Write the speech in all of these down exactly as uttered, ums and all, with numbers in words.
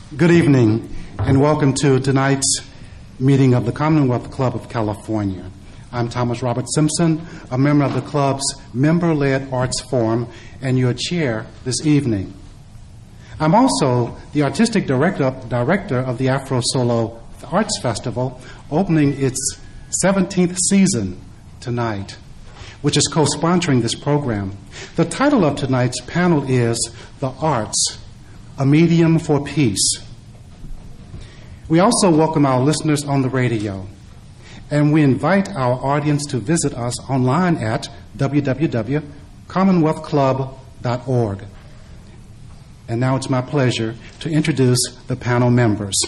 Good evening, and welcome to tonight's meeting of the Commonwealth Club of California. I'm Thomas Robert Simpson, a member of the club's member-led arts forum and your chair this evening. I'm also the artistic director, director of the Afro Solo Arts Festival, opening its seventeenth season tonight, which is co-sponsoring this program. The title of tonight's panel is The Arts, a Medium for Peace. We also welcome our listeners on the radio, and we invite our audience to visit us online at w w w dot commonwealth club dot org. And now it's my pleasure to introduce the panel members.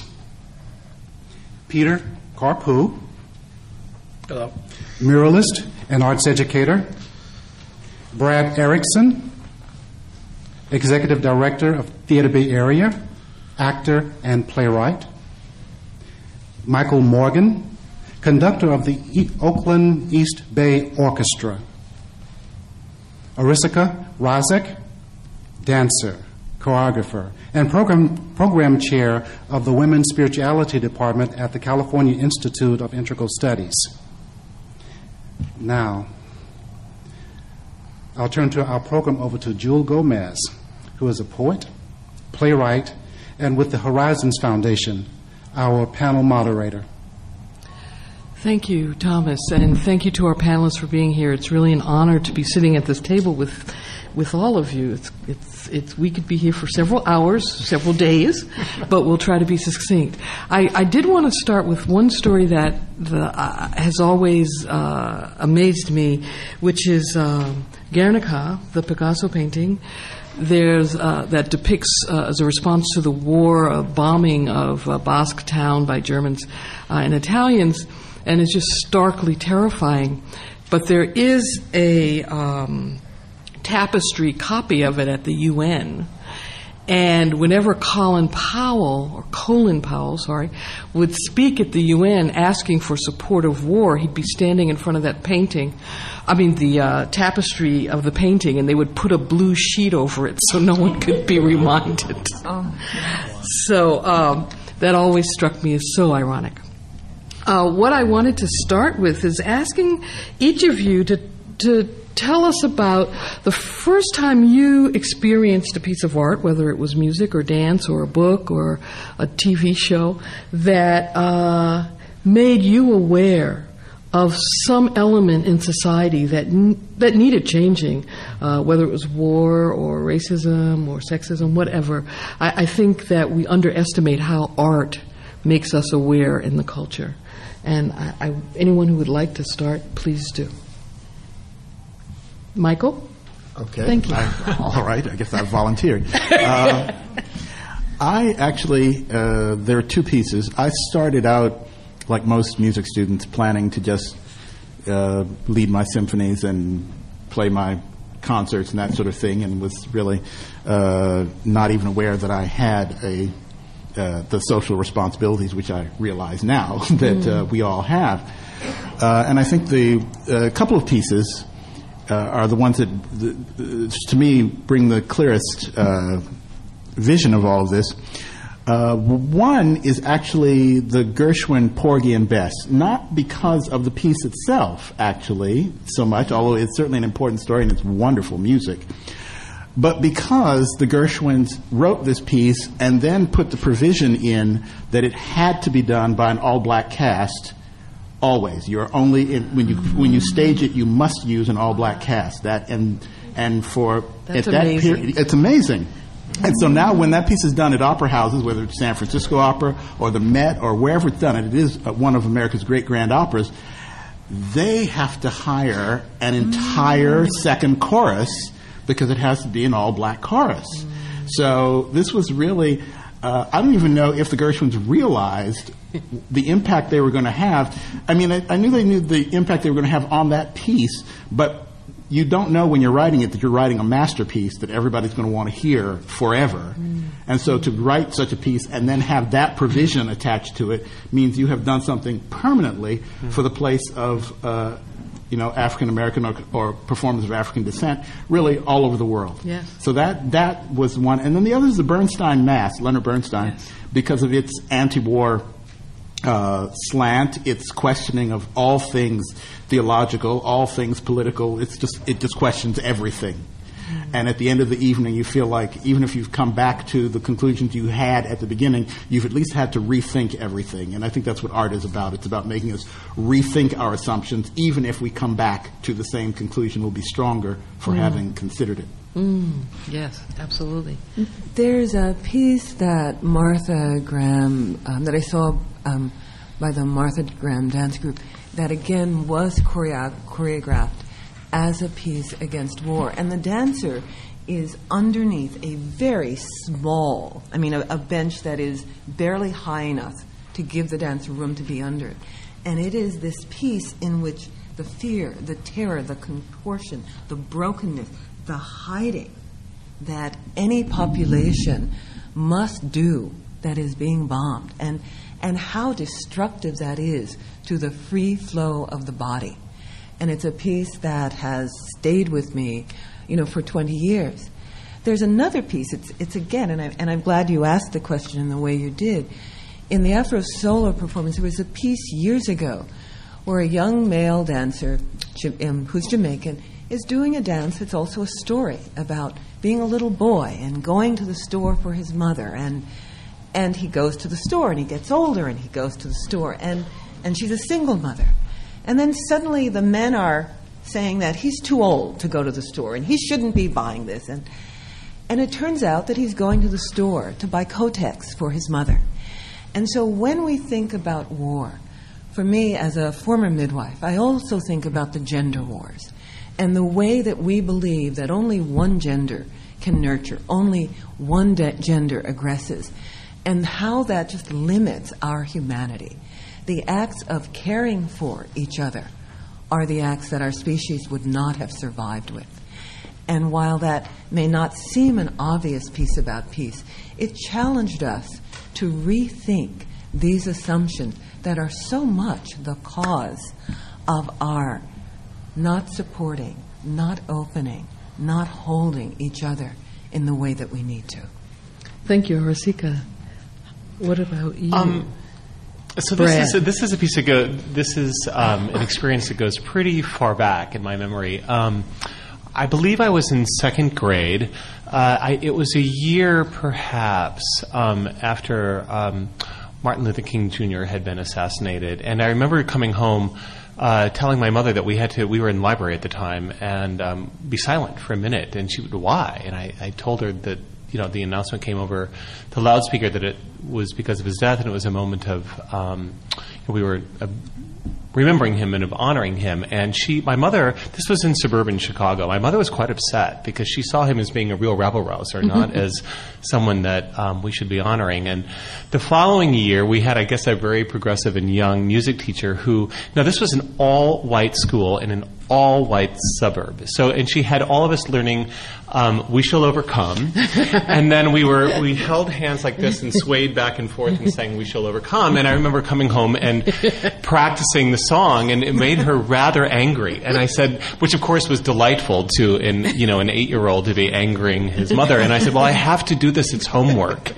Peter Carpoo. Hello. Muralist and arts educator. Brad Erickson, Executive Director of Theater Bay Area, actor and playwright. Michael Morgan, conductor of the e- Oakland East Bay Orchestra. Arisika Razek, dancer, choreographer, and program, program chair of the Women's Spirituality Department at the California Institute of Integral Studies. Now, I'll turn to our program over to Jewel Gomez, who is a poet, playwright, and with the Horizons Foundation, our panel moderator. Thank you, Thomas, and thank you to our panelists for being here. It's really an honor to be sitting at this table with with all of you. It's, it's, it's, we could be here for several hours, several days, but we'll try to be succinct. I, I did want to start with one story that the, uh, has always uh, amazed me, which is uh, Guernica, the Picasso painting. There's uh, that depicts uh, as a response to the war, uh, bombing of uh, Basque town by Germans uh, and Italians, and it's just starkly terrifying. But there is a um, tapestry copy of it at the U N, and whenever Colin Powell, or Colin Powell, sorry, would speak at the U N asking for support of war, he'd be standing in front of that painting, I mean the uh, tapestry of the painting, and they would put a blue sheet over it so no one could be reminded. Oh. So um, that always struck me as so ironic. Uh, what I wanted to start with is asking each of you to to tell us about the first time you experienced a piece of art, whether it was music or dance or a book or a T V show, that uh, made you aware of some element in society that n- that needed changing, uh, whether it was war or racism or sexism, whatever. I, I think that we underestimate how art makes us aware in the culture. And I, I, anyone who would like to start, please do. Michael? Okay. Thank you. I, all right. I guess I volunteered. Uh, I actually, uh, there are two pieces. I started out, like most music students, planning to just uh, lead my symphonies and play my concerts and that sort of thing, and was really uh, not even aware that I had a uh, the social responsibilities, which I realize now that uh, we all have. Uh, and I think the uh, couple of pieces Uh, are the ones that, the, uh, to me, bring the clearest uh, vision of all of this. Uh, one is actually the Gershwin Porgy and Bess, not because of the piece itself, actually, so much, although it's certainly an important story and it's wonderful music, but because the Gershwins wrote this piece and then put the provision in that it had to be done by an all-black cast. Always, you're only in, when you when you stage it, you must use an all-black cast. That and and for That's at that amazing. period, it's amazing. And so now, when that piece is done at opera houses, whether it's San Francisco Opera or the Met or wherever it's done, and it is one of America's great grand operas, they have to hire an entire mm. second chorus because it has to be an all-black chorus. Mm. So this was really. Uh, I don't even know if the Gershwins realized the impact they were going to have. I mean, I, I knew they knew the impact they were going to have on that piece, but you don't know when you're writing it that you're writing a masterpiece that everybody's going to want to hear forever. Mm. And so to write such a piece and then have that provision attached to it means you have done something permanently mm. for the place of uh, you know, African American or, or performers of African descent, really all over the world. Yes. So that that was one, and then the other is the Bernstein Mass, Leonard Bernstein, Yes. because of its anti-war uh, slant, its questioning of all things theological, all things political. It's just it just questions everything. And at the end of the evening, you feel like even if you've come back to the conclusions you had at the beginning, you've at least had to rethink everything. And I think that's what art is about. It's about making us rethink our assumptions. Even if we come back to the same conclusion, we'll be stronger for mm. having considered it. Mm. Yes, absolutely. There's a piece that Martha Graham, um, that I saw um, by the Martha Graham Dance Group, that again was choreo- choreographed as a piece against war. And the dancer is underneath a very small, I mean, a, a bench that is barely high enough to give the dancer room to be under it. And it is this piece in which the fear, the terror, the contortion, the brokenness, the hiding that any population must do that is being bombed, and, and how destructive that is to the free flow of the body. And it's a piece that has stayed with me, you know, for twenty years. There's another piece. It's, it's again, and, I, and I'm glad you asked the question in the way you did. In the Afro Solo performance, there was a piece years ago where a young male dancer um, who's Jamaican is doing a dance that's also a story about being a little boy and going to the store for his mother. And and he goes to the store, and he gets older, and he goes to the store, and, and she's a single mother. And then suddenly the men are saying that he's too old to go to the store and he shouldn't be buying this. And and it turns out that he's going to the store to buy Kotex for his mother. And so when we think about war, for me as a former midwife, I also think about the gender wars and the way that we believe that only one gender can nurture, only one de- gender aggresses, and how that just limits our humanity. The acts of caring for each other are the acts that our species would not have survived with. And while that may not seem an obvious piece about peace, it challenged us to rethink these assumptions that are so much the cause of our not supporting, not opening, not holding each other in the way that we need to. Thank you, Rosika. What about you? Um, So this Brad. is a, this is a piece that go. This is um, an experience that goes pretty far back in my memory. Um, I believe I was in second grade. Uh, I, it was a year, perhaps, um, after um, Martin Luther King Junior had been assassinated, and I remember coming home, uh, telling my mother that we had to. We were in the library at the time, and um, be silent for a minute. And she would, why? And I, I told her that. You know, the announcement came over the loudspeaker that it was because of his death, and it was a moment of um, we were uh, remembering him and of honoring him. And she, my mother, this was in suburban Chicago. My mother was quite upset because she saw him as being a real rabble rouser, not as someone that um, we should be honoring. And the following year, we had, I guess, a very progressive and young music teacher who. Now, this was an all-white school in an all-white suburb. So, and she had all of us learning um, "We Shall Overcome," and then we were we held hands like this and swayed back and forth and sang "We Shall Overcome." And I remember coming home and practicing the song, and it made her rather angry. And I said, which of course was delightful to an you know an eight-year-old to be angering his mother. And I said, well, I have to do this; it's homework.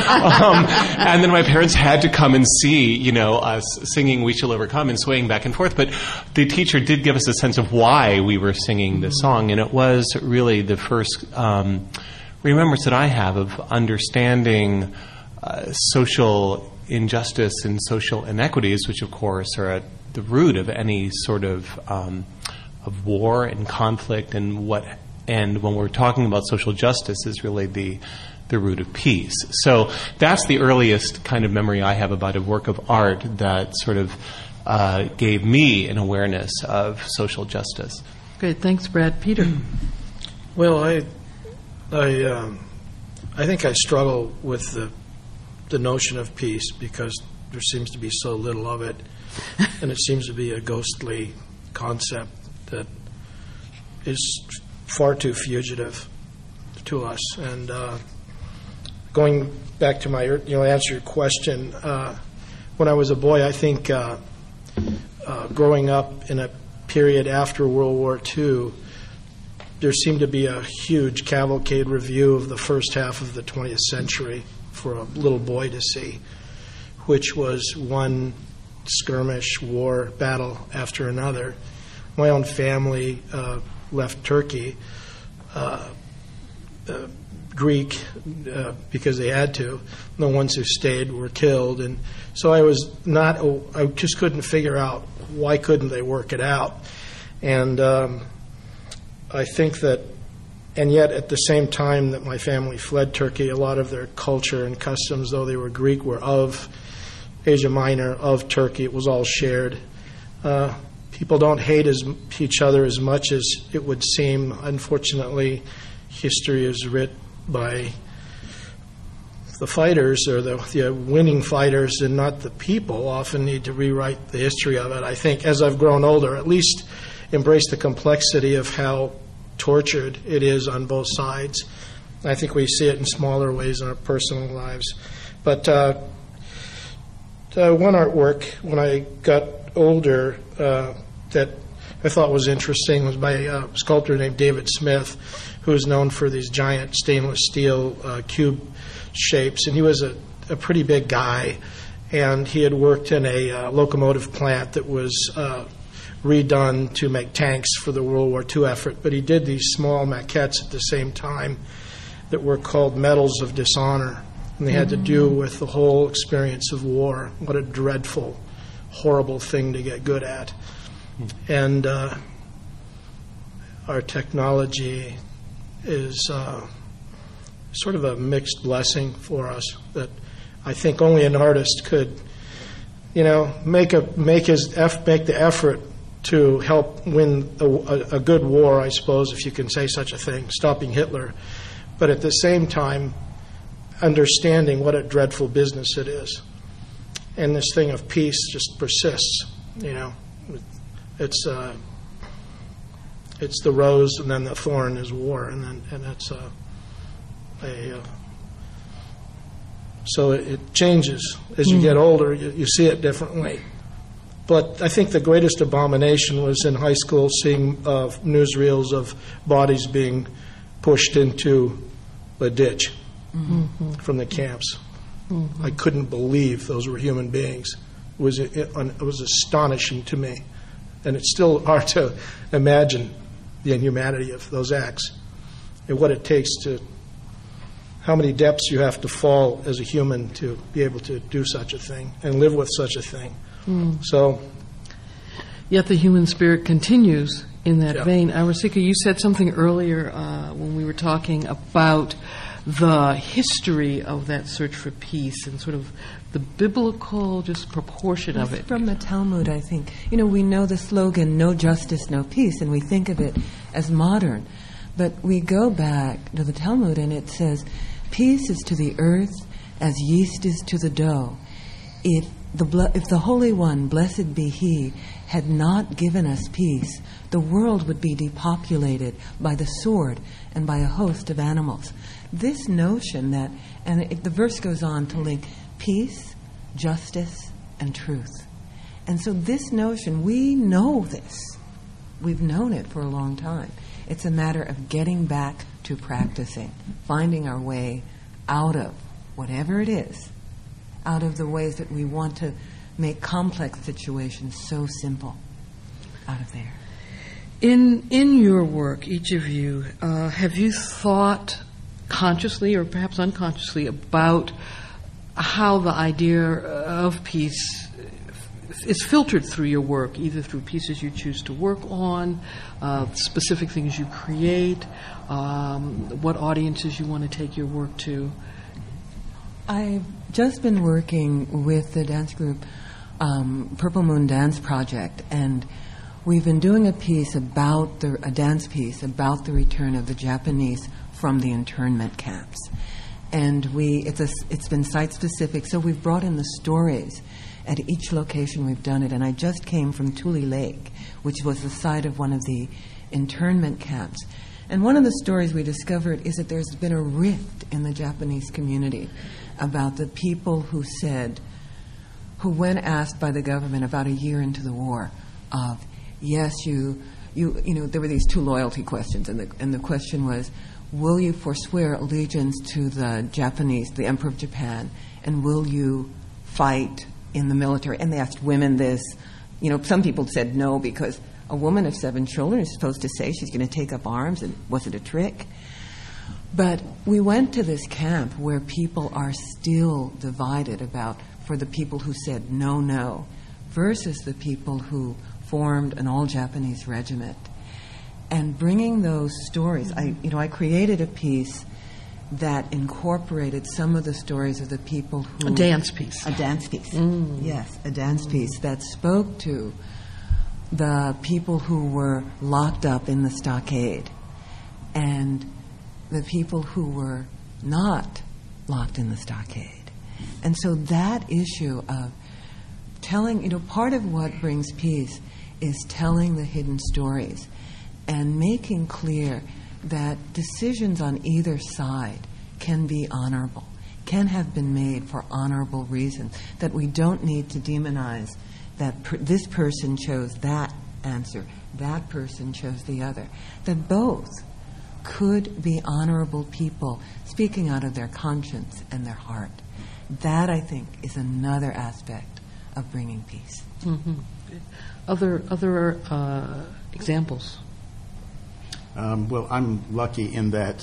um, and then my parents had to come and see you know us singing "We Shall Overcome" and swaying back and forth. But the teacher did give us a sense of why we were singing the song, and it was really the first um, remembrance that I have of understanding uh, social injustice and social inequities, which of course are at the root of any sort of um, of war and conflict, and what and when we're talking about social justice is really the the root of peace. So that's the earliest kind of memory I have about a work of art that sort of Uh, gave me an awareness of social justice. Great, thanks, Brad. Peter. Well, I, I, um, I think I struggle with the, the notion of peace because there seems to be so little of it, and it seems to be a ghostly concept that is far too fugitive to us. And uh, going back to my, you know, answer your question. Uh, when I was a boy, I think. Uh, Uh, growing up in a period after World War Two, there seemed to be a huge cavalcade review of the first half of the twentieth century for a little boy to see, which was one skirmish, war, battle after another. My own family uh, left Turkey, uh, uh, Greek, uh, because they had to. The ones who stayed were killed. And so I was not, I just couldn't figure out why couldn't they work it out. And um, I think that, and yet at the same time that my family fled Turkey, a lot of their culture and customs, though they were Greek, were of Asia Minor, of Turkey. It was all shared. Uh, people don't hate as, each other as much as it would seem. Unfortunately, history is writ by the fighters, or the, the winning fighters, and not the people. Often need to rewrite the history of it. I think as I've grown older, at least embrace the complexity of how tortured it is on both sides. I think we see it in smaller ways in our personal lives. But uh, uh, one artwork, when I got older, uh, that I thought was interesting was by a sculptor named David Smith, who is known for these giant stainless steel uh, cube shapes. And he was a, a pretty big guy, and he had worked in a uh, locomotive plant that was uh, redone to make tanks for the World War Two effort. But he did these small maquettes at the same time that were called Medals of Dishonor. And they had mm-hmm. to do with the whole experience of war. What a dreadful, horrible thing to get good at. Mm-hmm. And uh, our technology is uh, sort of a mixed blessing for us that I think only an artist could, you know, make a make his eff, make the effort to help win a, a, a good war, I suppose, if you can say such a thing, stopping Hitler, but at the same time understanding what a dreadful business it is. And this thing of peace just persists, you know. It's uh, it's the rose, and then the thorn is war, and then and it's uh, a uh, so it, it changes as you mm. get older. You, you see it differently. But I think the greatest abomination was in high school seeing uh, newsreels of bodies being pushed into a ditch mm-hmm. from the camps. Mm-hmm. I couldn't believe those were human beings. It was it, it was astonishing to me, and it's still hard to imagine the inhumanity of those acts and what it takes to, how many depths you have to fall as a human to be able to do such a thing and live with such a thing. Mm. So, yet the human spirit continues in that yeah. vein. Arasika, you said something earlier uh, when we were talking about the history of that search for peace and sort of the biblical just proportion That's of it. From the Talmud, I think. You know, we know the slogan, no justice, no peace, and we think of it as modern. But we go back to the Talmud and it says, peace is to the earth as yeast is to the dough. If the, ble- if the Holy One, blessed be He, had not given us peace, the world would be depopulated by the sword and by a host of animals. This notion that, and it, the verse goes on to link peace, justice, and truth. And so this notion, we know this. We've known it for a long time. It's a matter of getting back to practicing, finding our way out of whatever it is, out of the ways that we want to make complex situations so simple, out of there. In in your work, each of you, uh, have you thought consciously or perhaps unconsciously about how the idea of peace is filtered through your work, either through pieces you choose to work on, uh, specific things you create, um, what audiences you want to take your work to? I've just been working with the dance group um, Purple Moon Dance Project, and we've been doing a piece about the, a dance piece about the return of the Japanese from the internment camps. And we it's a, it's been site-specific, so we've brought in the stories at each location we've done it. And I just came from Tule Lake, which was the site of one of the internment camps. And one of the stories we discovered is that there's been a rift in the Japanese community about the people who said, who when asked by the government about a year into the war, of, yes, you, you, you know, there were these two loyalty questions, and the, and the question was, will you forswear allegiance to the Japanese, the Emperor of Japan, and will you fight in the military? And they asked women this. You know, some people said no, because a woman of seven children is supposed to say she's going to take up arms, and was it a trick? But we went to this camp where people are still divided about, for the people who said no, no, versus the people who formed an all-Japanese regiment. And bringing those stories, I, you know, I created a piece that incorporated some of the stories of the people who... A dance piece. A dance piece, Mm. yes, a dance piece that spoke to the people who were locked up in the stockade and the people who were not locked in the stockade. And so that issue of telling, you know, part of what brings peace is telling the hidden stories and making clear that decisions on either side can be honorable, can have been made for honorable reasons, that we don't need to demonize that per- this person chose that answer, that person chose the other, that both could be honorable people speaking out of their conscience and their heart. That, I think, is another aspect of bringing peace. Mm-hmm. Other other uh, examples? Um, well, I'm lucky in that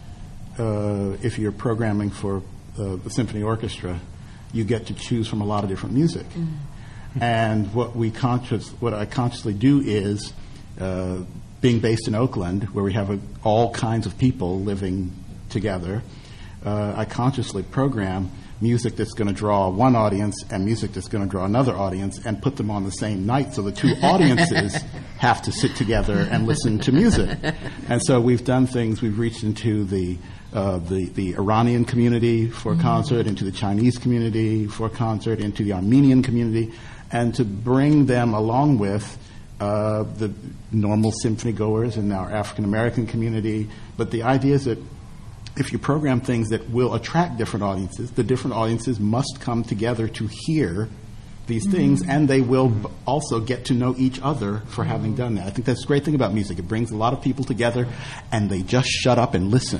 uh, if you're programming for uh, the symphony orchestra, you get to choose from a lot of different music. Mm-hmm. And what we conscious, what I consciously do is, uh, being based in Oakland, where we have a, all kinds of people living together, uh, I consciously program music that's going to draw one audience and music that's going to draw another audience and put them on the same night so the two audiences have to sit together and listen to music. And so we've done things, we've reached into the uh, the, the Iranian community for a concert, into the Chinese community for a concert, into the Armenian community, and to bring them along with uh, the normal symphony goers in our African American community. But the idea is that if you program things that will attract different audiences, the different audiences must come together to hear these mm-hmm. things, and they will b- also get to know each other for having done that. I think that's the great thing about music. It brings a lot of people together, and they just shut up and listen.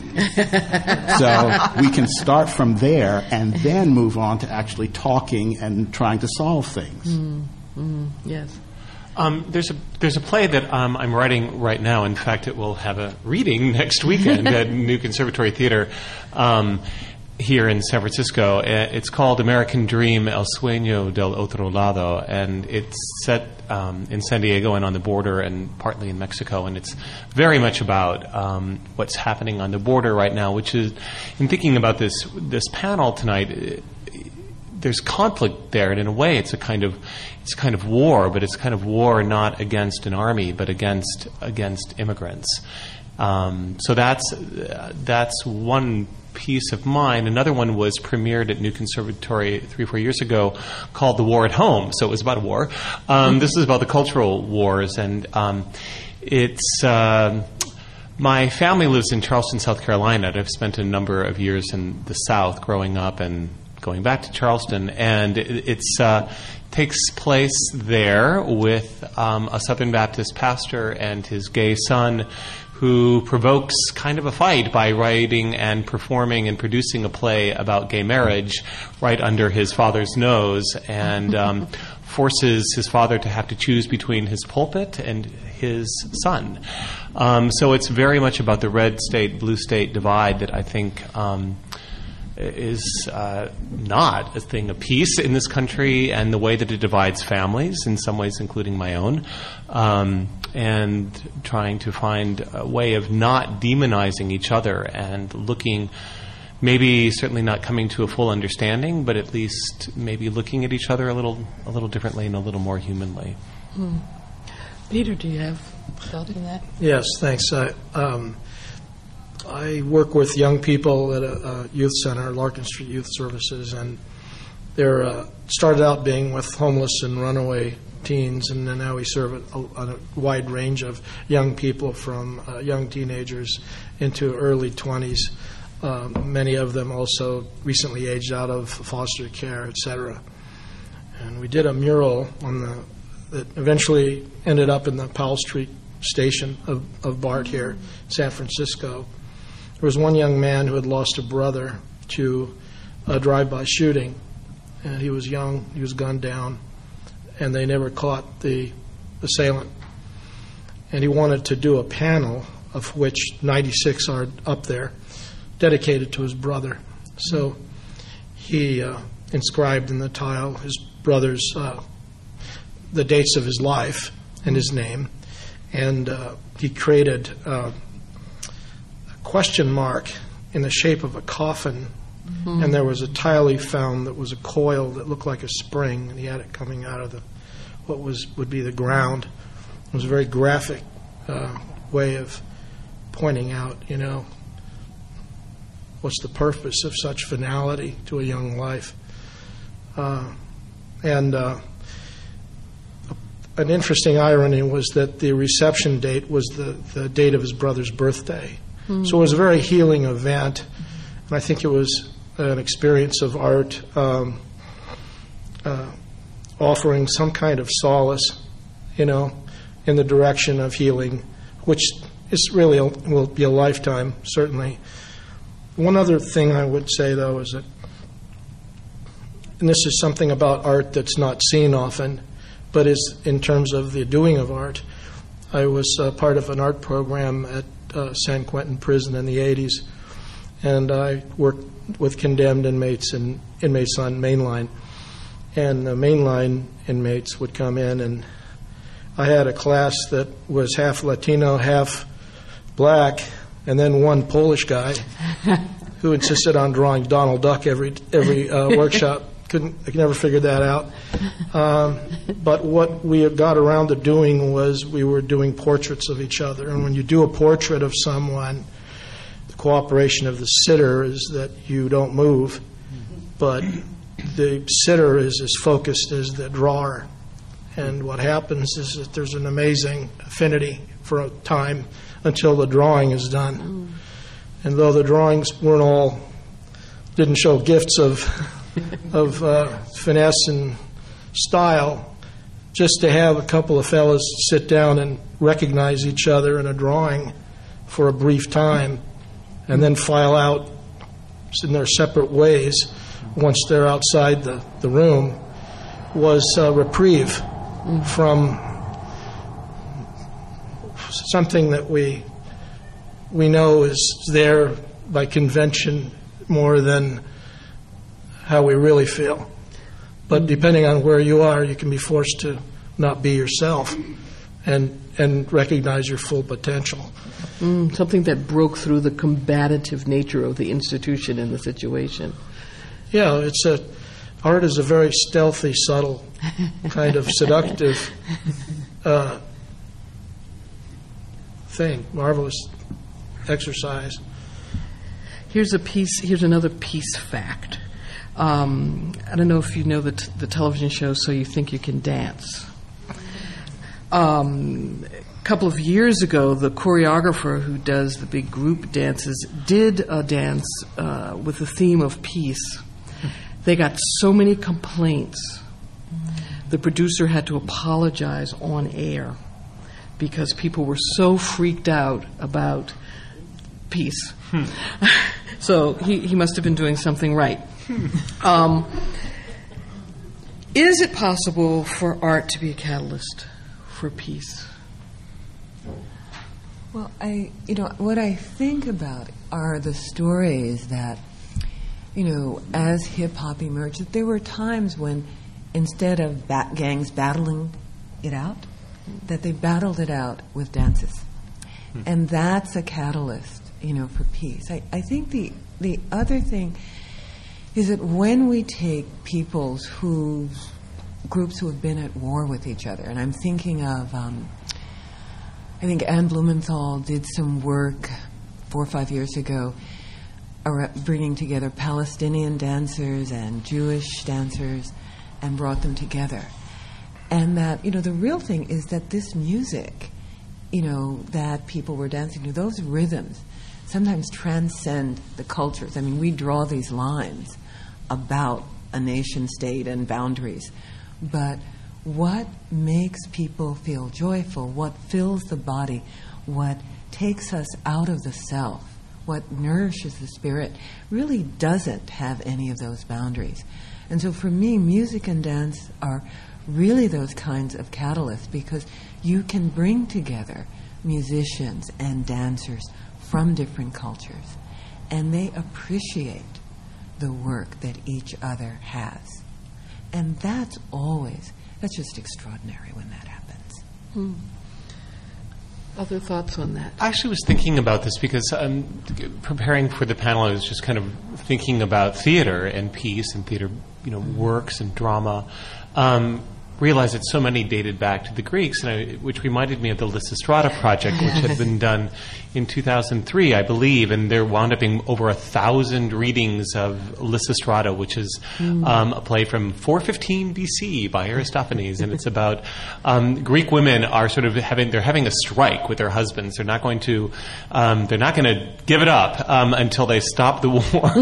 So we can start from there and then move on to actually talking and trying to solve things. Mm-hmm. Yes. Um, there's a there's a play that um, I'm writing right now. In fact, it will have a reading next weekend at New Conservatory Theater um, here in San Francisco. It's called American Dream: El Sueño del Otro Lado, and it's set um, in San Diego and on the border, and partly in Mexico. And it's very much about um, what's happening on the border right now. Which is, in thinking about this this panel tonight, it, there's conflict there, and in a way, it's a kind of it's kind of war, but it's kind of war not against an army, but against against immigrants. Um, so that's uh, that's one piece of mine. Another one was premiered at New Conservatory three or four years ago, called "The War at Home." So it was about a war. Um, this is about the cultural wars, and um, it's. Uh, My family lives in Charleston, South Carolina, and I've spent a number of years in the South growing up and going back to Charleston, and it it's, uh, takes place there with um, a Southern Baptist pastor and his gay son, who provokes kind of a fight by writing and performing and producing a play about gay marriage right under his father's nose, and um, forces his father to have to choose between his pulpit and his son. Um, so it's very much about the red state, blue state divide that I think um, is uh, not a thing of peace in this country, and the way that it divides families, in some ways including my own, um, and trying to find a way of not demonizing each other and looking, maybe certainly not coming to a full understanding, but at least maybe looking at each other a little a little differently and a little more humanly. Hmm. Peter, do you have thought on that? Yes, thanks. I, um, I work with young people at a, a youth center, Larkin Street Youth Services, and they're uh, started out being with homeless and runaway teens, and then now we serve a, a, a wide range of young people from uh, young teenagers into early twenties. Um, many of them also recently aged out of foster care, et cetera. And we did a mural on the that eventually ended up in the Powell Street station of, of BART here in San Francisco. There was one young man who had lost a brother to a drive-by shooting. And he was young, he was gunned down, and they never caught the assailant. And he wanted to do a panel, of which ninety-six are up there, dedicated to his brother. So he uh, inscribed in the tile his brother's, uh, the dates of his life and his name. And uh, he created uh, a question mark in the shape of a coffin. Mm-hmm. And there was a tile he found that was a coil that looked like a spring, and he had it coming out of the what was would be the ground. It was a very graphic uh, way of pointing out, you know, what's the purpose of such finality to a young life. Uh, and uh, an interesting irony was that the reception date was the, the date of his brother's birthday. Mm-hmm. So it was a very healing event. And I think it was an experience of art um, uh, offering some kind of solace, you know, in the direction of healing, which is really a, will be a lifetime, certainly. One other thing I would say, though, is that, and this is something about art that's not seen often, but is in terms of the doing of art. I was uh, part of an art program at uh, San Quentin Prison in the eighties, and I worked with condemned inmates and inmates on mainline. And the mainline inmates would come in, and I had a class that was half Latino, half black, and then one Polish guy who insisted on drawing Donald Duck every every uh, workshop. Couldn't, I could never figure that out. Um, but what we got around to doing was we were doing portraits of each other. And when you do a portrait of someone, the cooperation of the sitter is that you don't move, but the sitter is as focused as the drawer. And what happens is that there's an amazing affinity for a time until the drawing is done. And though the drawings weren't all, didn't show gifts of of uh, finesse and style, just to have a couple of fellas sit down and recognize each other in a drawing for a brief time and then file out in their separate ways once they're outside the, the room was a reprieve from something that we we know is there by convention more than how we really feel. But depending on where you are, you can be forced to not be yourself and and recognize your full potential. Mm, something that broke through the combative nature of the institution and the situation. Yeah, it's a art is a very stealthy, subtle, kind of seductive uh, thing. Marvelous exercise. Here's a piece. Here's another piece fact. Um, I don't know if you know the, t- the television show So You Think You Can Dance. Um, a couple of years ago, the choreographer who does the big group dances did a dance uh, with the theme of peace. They got so many complaints. The producer had to apologize on air because people were so freaked out about peace. Hmm. So he, he must have been doing something right. Um, is it possible for art to be a catalyst for peace? Well, I, you know, what I think about are the stories that, you know, as hip-hop emerged, that there were times when instead of bat gangs battling it out, that they battled it out with dances. Hmm. And that's a catalyst, you know, for peace. I, I think the the other thing is that when we take peoples who, groups who have been at war with each other, and I'm thinking of, um, I think Anne Blumenthal did some work four or five years ago bringing together Palestinian dancers and Jewish dancers and brought them together. And that, you know, the real thing is that this music, you know, that people were dancing to, those rhythms sometimes transcend the cultures. I mean, we draw these lines about a nation state and boundaries, but what makes people feel joyful, what fills the body, what takes us out of the self, what nourishes the spirit, really doesn't have any of those boundaries. And so for me, music and dance are really those kinds of catalysts, because you can bring together musicians and dancers from different cultures, and they appreciate the work that each other has. And that's always, that's just extraordinary when that happens. Hmm. Other thoughts on that? I actually was thinking about this because um, preparing for the panel, I was just kind of thinking about theater and piece and theater, you know, works and drama. Um, realized that so many dated back to the Greeks, and I, which reminded me of the Lysistrata project, which had been done in two thousand three, I believe, and there wound up being over a thousand readings of Lysistrata, which is mm. um, a play from four fifteen B C by Aristophanes, and it's about um, Greek women are sort of having they're having a strike with their husbands. They're not going to um, they're not going to give it up um, until they stop the war.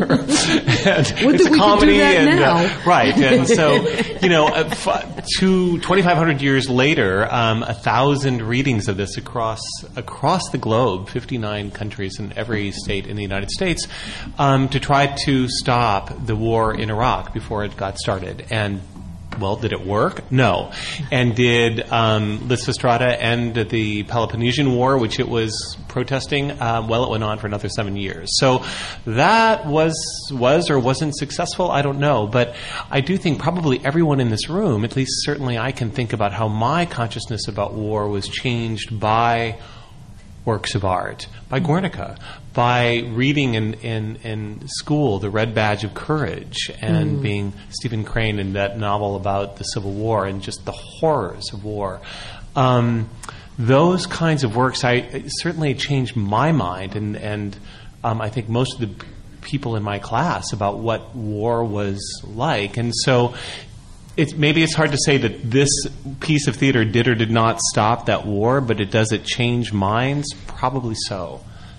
What it's we a comedy, do that and now? Uh, right, and so you know, uh, f- two twenty-five hundred years later, um, a thousand readings of this across across the globe, fifty-nine countries in every state in the United States, um, to try to stop the war in Iraq before it got started. And well, did it work? No. And did um, Lysistrata end the Peloponnesian War, which it was protesting? Uh, well, it went on for another seven years. So that was was or wasn't successful. I don't know. But I do think probably everyone in this room, at least certainly I can think about how my consciousness about war was changed by works of art, by Guernica, by reading in, in, in school The Red Badge of Courage, and mm. being Stephen Crane in that novel about the Civil War and just the horrors of war. Um, those kinds of works I certainly changed my mind, and, and um, I think most of the p- people in my class about what war was like. And so It's, maybe it's hard to say that this piece of theater did or did not stop that war, but it does it change minds? Probably so.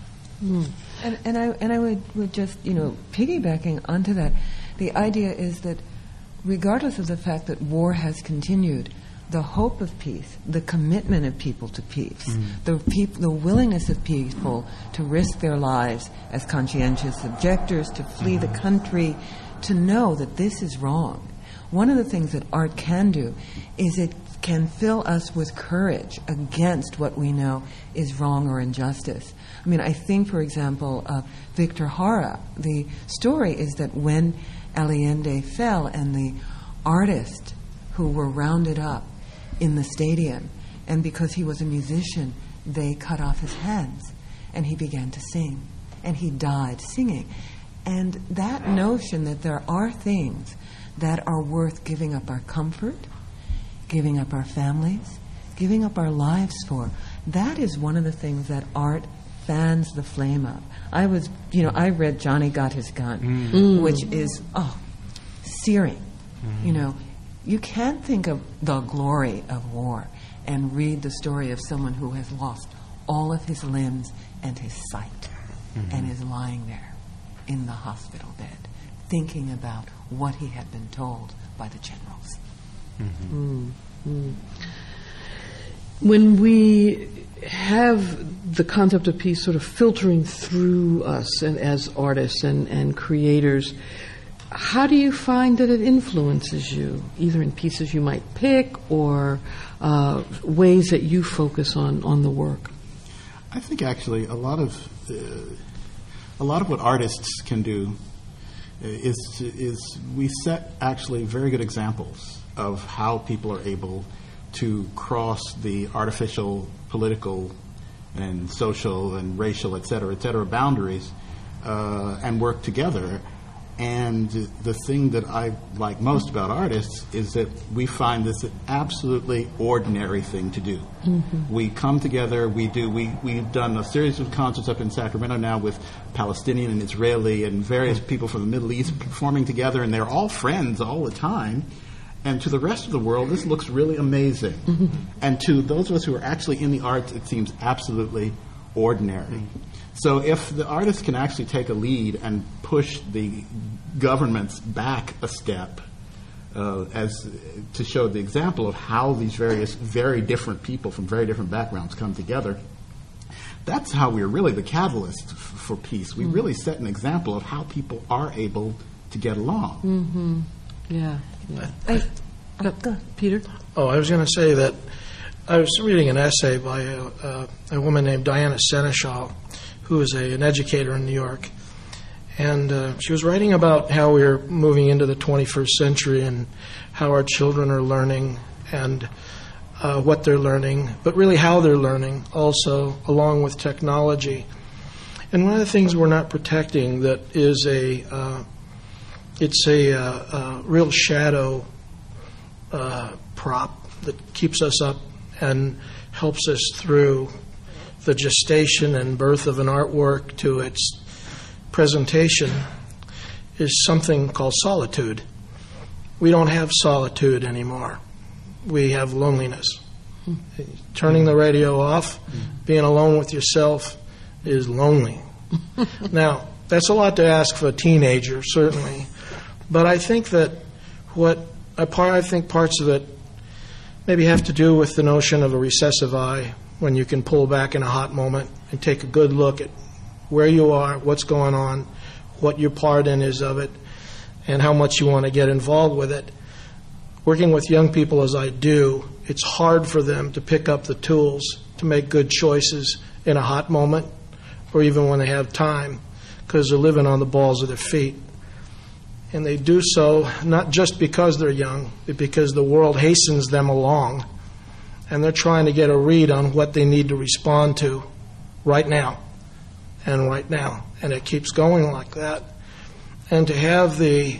Mm. And, and I and I would, would just, you know, piggybacking onto that, the idea is that regardless of the fact that war has continued, the hope of peace, the commitment of people to peace, mm. the peop- the willingness of people to risk their lives as conscientious objectors, to flee mm. the country, to know that this is wrong. One of the things that art can do is it can fill us with courage against what we know is wrong or injustice. I mean, I think, for example, of Victor Jara. The story is that when Allende fell and the artists who were rounded up in the stadium, and because he was a musician, they cut off his hands, and he began to sing, and he died singing. And that notion that there are things that are worth giving up our comfort, giving up our families, giving up our lives for. That is one of the things that art fans the flame of. I was, you know, I read Johnny Got His Gun, mm. which is, oh, searing. Mm. You know, you can't think of the glory of war and read the story of someone who has lost all of his limbs and his sight mm-hmm. and is lying there in the hospital bed, thinking about what he had been told by the generals. Mm-hmm. Mm-hmm. When we have the concept of peace sort of filtering through us and as artists and, and creators, how do you find that it influences you, either in pieces you might pick or uh, ways that you focus on, on the work? I think actually a lot of uh, a lot of what artists can do is is we set actually very good examples of how people are able to cross the artificial political and social and racial, et cetera, et cetera, boundaries uh, and work together. And the thing that I like most about artists is that we find this an absolutely ordinary thing to do. Mm-hmm. We come together, we do, we, we've done a series of concerts up in Sacramento now with Palestinian and Israeli and various people from the Middle East performing together, and they're all friends all the time. And to the rest of the world, this looks really amazing. Mm-hmm. And to those of us who are actually in the arts, it seems absolutely ordinary. Mm-hmm. So if the artist can actually take a lead and push the governments back a step uh, as to show the example of how these various, very different people from very different backgrounds come together. That's how we're really the catalyst f- for peace. We mm-hmm. really set an example of how people are able to get along. Mm-hmm. Yeah. yeah. I, uh, Peter? Oh, I was going to say that I was reading an essay by a, uh, a woman named Diana Seneschal, who is a, an educator in New York. And uh, she was writing about how we're moving into the twenty-first century and how our children are learning and uh, what they're learning, but really how they're learning also, along with technology. And one of the things we're not protecting that is a, uh, it's a uh, uh, real shadow uh, prop that keeps us up and helps us through the gestation and birth of an artwork to its presentation is something called solitude. We don't have solitude anymore. We have loneliness. Hmm. Turning the radio off, being alone with yourself is lonely. Now, that's a lot to ask for a teenager, certainly. But I think that what I, part, I think parts of it maybe have to do with the notion of a recessive eye, when you can pull back in a hot moment and take a good look at where you are, what's going on, what your part in is of it, and how much you want to get involved with it. Working with young people as I do, it's hard for them to pick up the tools to make good choices in a hot moment or even when they have time, because they're living on the balls of their feet. And they do so not just because they're young, but because the world hastens them along, and they're trying to get a read on what they need to respond to right now and right now. And it keeps going like that. And to have the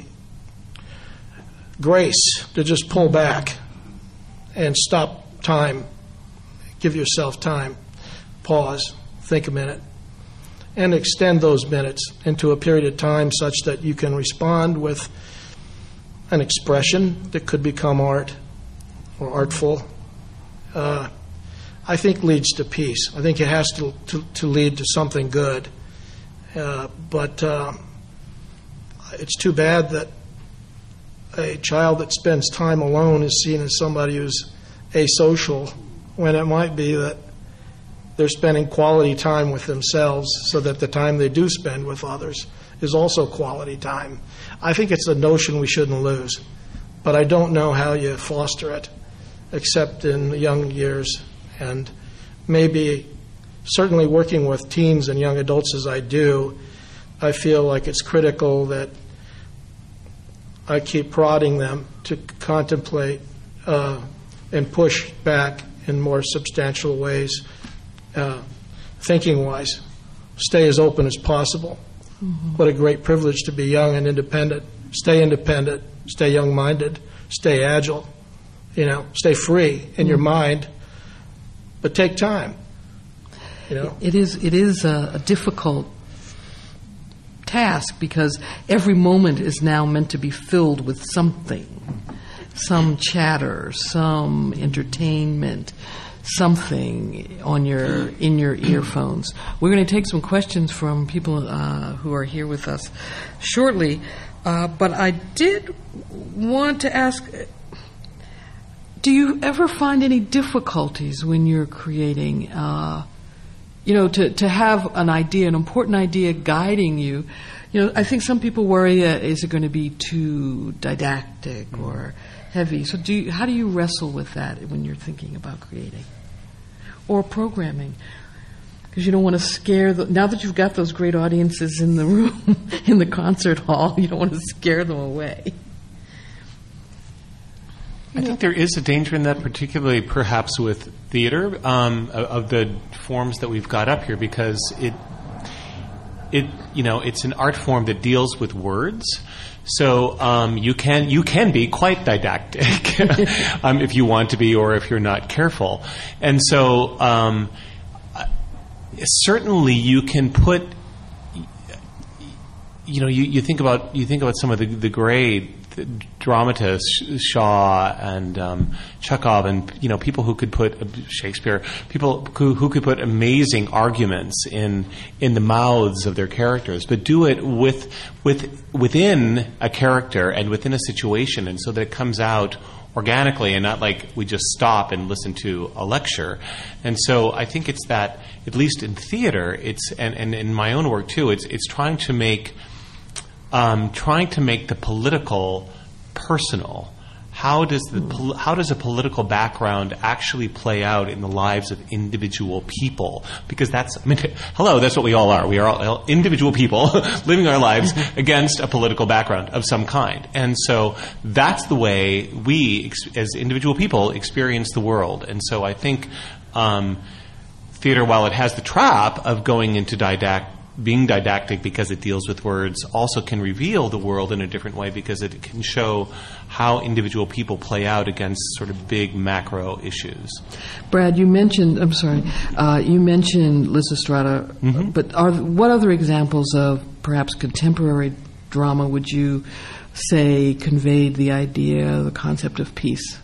grace to just pull back and stop time, give yourself time, pause, think a minute, and extend those minutes into a period of time such that you can respond with an expression that could become art or artful, uh, I think leads to peace. I think it has to, to, to lead to something good. Uh, but uh, it's too bad that a child that spends time alone is seen as somebody who's asocial, when it might be that they're spending quality time with themselves, so that the time they do spend with others is also quality time. I think it's a notion we shouldn't lose, but I don't know how you foster it, except in the young years. And maybe, certainly working with teens and young adults as I do, I feel like it's critical that I keep prodding them to contemplate uh, and push back in more substantial ways, uh, thinking-wise. Stay as open as possible. Mm-hmm. What a great privilege to be young and independent. Stay independent. Stay young-minded. Stay agile. You know, stay free in mm-hmm. your mind, but take time. You know, it is it is a, a difficult task, because every moment is now meant to be filled with something, some chatter, some entertainment, something on your in your earphones. We're going to take some questions from people uh, who are here with us shortly, uh, but I did want to ask, do you ever find any difficulties when you're creating, uh, you know, to, to have an idea, an important idea guiding you? You know, I think some people worry, uh, is it going to be too didactic mm-hmm. or heavy? So do you, how do you wrestle with that when you're thinking about creating or programming? Because you don't want to scare the, now that you've got those great audiences in the room, in the concert hall, you don't want to scare them away. I think there is a danger in that, particularly perhaps with theater, um, of the forms that we've got up here, because it, it, you know, it's an art form that deals with words. So um, you can you can be quite didactic um, if you want to be, or if you're not careful. And so um, certainly you can put you know, you, you think about you think about some of the the great dramatists, Shaw and um, Chekhov, and you know, people who could put Shakespeare, people who, who could put amazing arguments in in the mouths of their characters, but do it with with within a character and within a situation, and so that it comes out organically and not like we just stop and listen to a lecture. And so I think it's that, at least in theater, it's and, and in my own work too, it's it's trying to make um, trying to make the political personal. How does the pol- how does a political background actually play out in the lives of individual people? Because that's, I mean, hello, that's what we all are. We are all individual people living our lives against a political background of some kind. And so that's the way we, ex- as individual people, experience the world. And so I think um, theater, while it has the trap of going into didactic, being didactic because it deals with words, also can reveal the world in a different way because it can show how individual people play out against sort of big macro issues. Brad, you mentioned, I'm sorry, uh, you mentioned Lysistrata, mm-hmm. but are what other examples of perhaps contemporary drama would you say conveyed the idea, the concept of peace?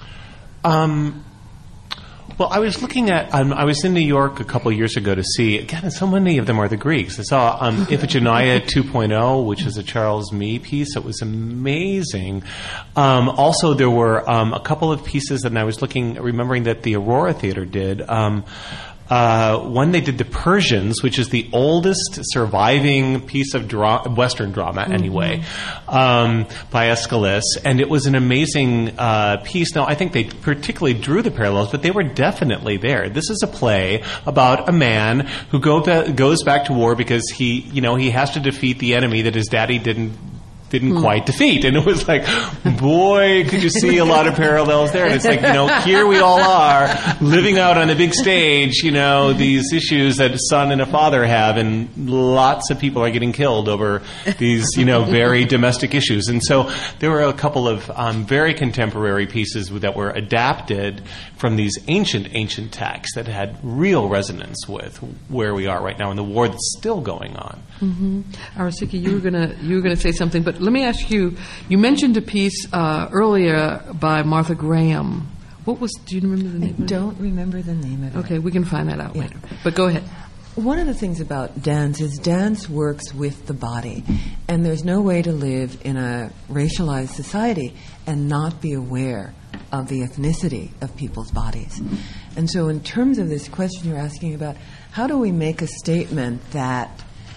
Um. Well, I was looking at, um, I was in New York a couple of years ago to see, again, so many of them are the Greeks. I saw um, Iphigenia two point oh, which is a Charles Mee piece. It was amazing. Um, also, there were um, a couple of pieces, and I was looking, remembering that the Aurora Theater did. Um, Uh, one, they did The Persians, which is the oldest surviving piece of dra- Western drama, anyway, mm-hmm. um, by Aeschylus. And it was an amazing uh, piece. Now, I think they particularly drew the parallels, but they were definitely there. This is a play about a man who go ba- goes back to war because he, you know, he has to defeat the enemy that his daddy didn't didn't hmm. quite defeat. And it was like, boy, could you see a lot of parallels there. And it's like, you know, here we all are living out on the big stage, you know, these issues that a son and a father have, and lots of people are getting killed over these, you know, very domestic issues. And so there were a couple of um, very contemporary pieces that were adapted from these ancient, ancient texts that had real resonance with where we are right now in the war that's still going on. Mm-hmm. Arasika, you were gonna you were gonna say something, but let me ask you. You mentioned a piece uh, earlier by Martha Graham. What was? Do you remember the name? I of don't it? remember the name of it. Okay, we can find that out yeah. later. But go ahead. One of the things about dance is dance works with the body, and there's no way to live in a racialized society and not be aware of the ethnicity of people's bodies. And so in terms of this question you're asking about, how do we make a statement that